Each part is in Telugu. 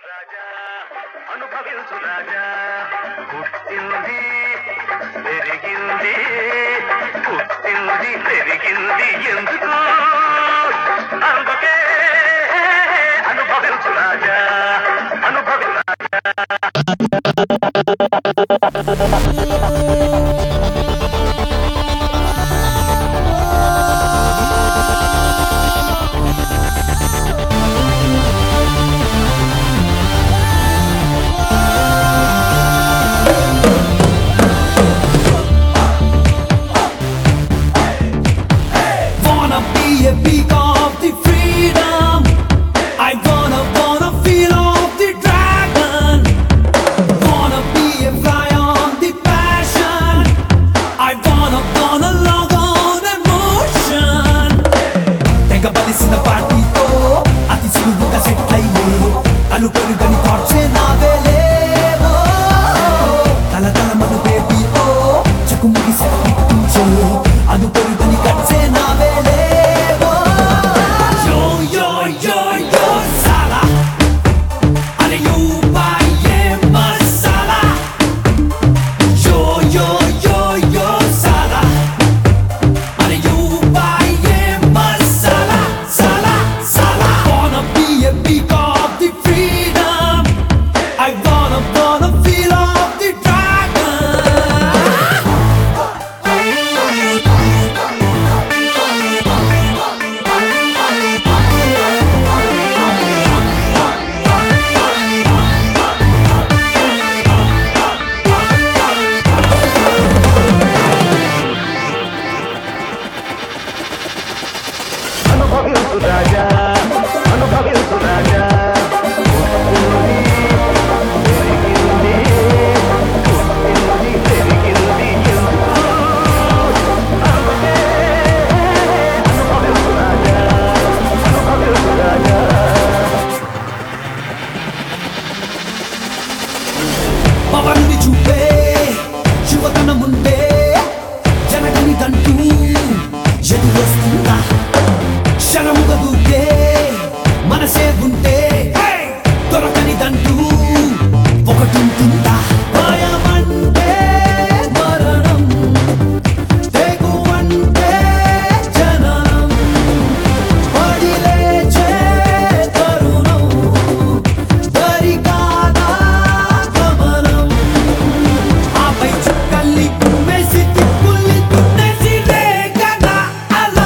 రాజా అనుభవించు రాజా పుట్టింది పెరిగింది పుట్టింది పెరిగింది ఎందుకు అందుకే అనుభవించు రాజా అనుభవించు రాజా A peak of the freedom. I wanna feel of the dragon. Wanna be a fly on the passion. I wanna log on emotion. Take a body in the party to ati suluga set aye. Alu perugani thoughts na vele. Tala tala manu baby oh. Chakumugi set pinche. Adu perugani katse na vele. రాజా అనుభవించు రాజా పెరిగింది పుట్టింది పెరిగింది అందుకే అనుభవించు రాజా అనుభవించు రాజా పవన్ని చూపే యువతన ముందే జనగని దంటూ ఎదురొస్తుందా క్షణముగా దూకే మనసే ఉంటే దొరకని దంటూ ఒకటుంటుందా భయమంటే మరణం తెగువంటే జననం పడి లేచే తరుణం దరికాదా గమనం ఆపై చుక్కల్ని కుమ్మేసి తిప్పుల్ని దున్నేసి రేగదా అలా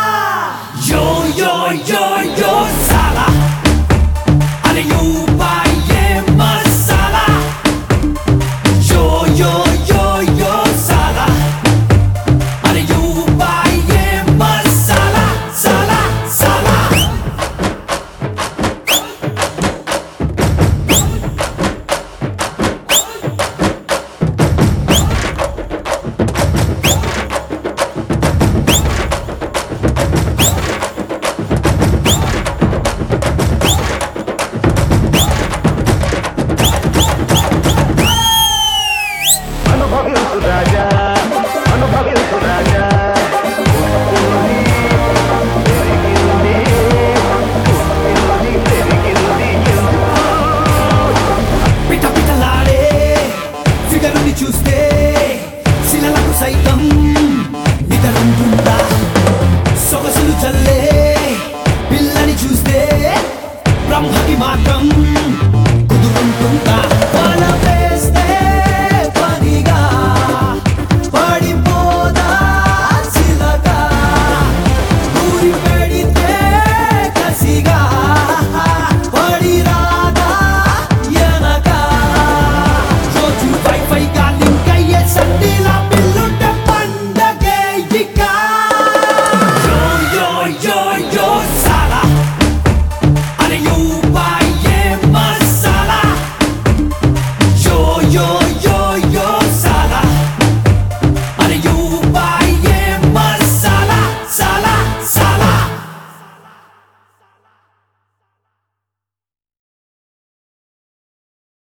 Yo sala, ale you buy masala. Yo sala, ale you buy masala, sala sala. అనుభవించు రాజా అనుభవించు రాజా పుట్టింది పెరిగింది పిట పిటలాడే ఫిగరుని చూస్తే శిలలకు సైతం నిద్రుంటుందా సొగసులు చల్లే పిల్లని చూస్తే బ్రహ్మకి మాత్రం కుదురుంటుందా